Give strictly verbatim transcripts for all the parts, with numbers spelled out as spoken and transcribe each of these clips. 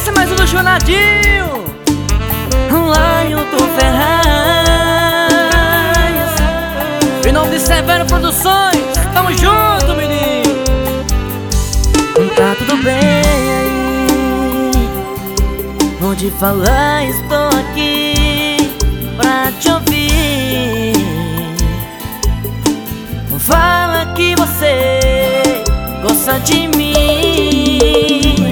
Esse é mais um do Jonadinho, Lailton Ferraz, em nome de Severo Produções. Tamo junto, menino. Tá tudo bem aí? Vou te falar, estou aqui pra te ouvir. Fala que você gosta de mim.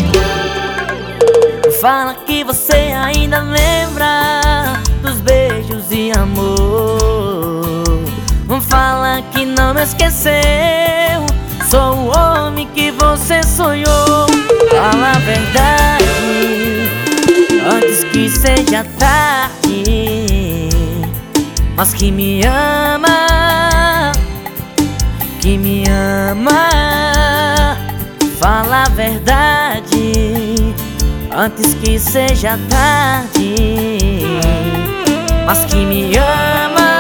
Fala que você ainda lembra dos beijos e amor. Fala que não me esqueceu, sou o homem que você sonhou. Fala a verdade antes que seja tarde, mas que me ama, que me ama. Fala a verdade antes que seja tarde, mas que me ama,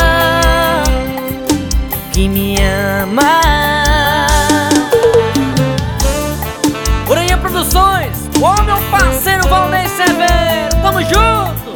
que me ama. Orelha Produções, o meu parceiro Valnei Severo, tamo junto.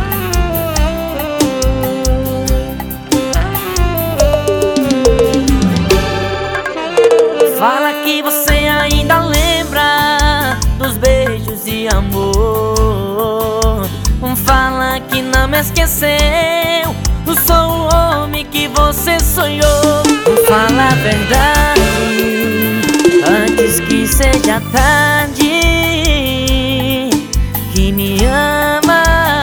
Fala que você ainda lembra dos beijos e amor. Fala que não me esqueceu, sou o homem que você sonhou. Fala a verdade antes que seja tarde, que me ama,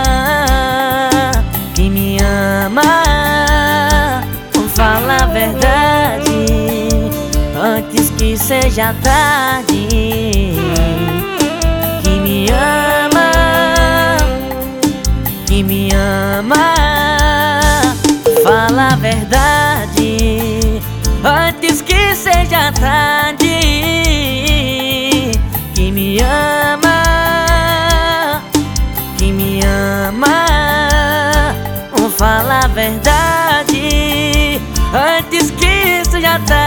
que me ama. Fala a verdade antes que seja tarde, que me ama, que me ama. Fala a verdade antes que seja tarde, que me ama, que me ama. Fala a verdade antes que seja tarde,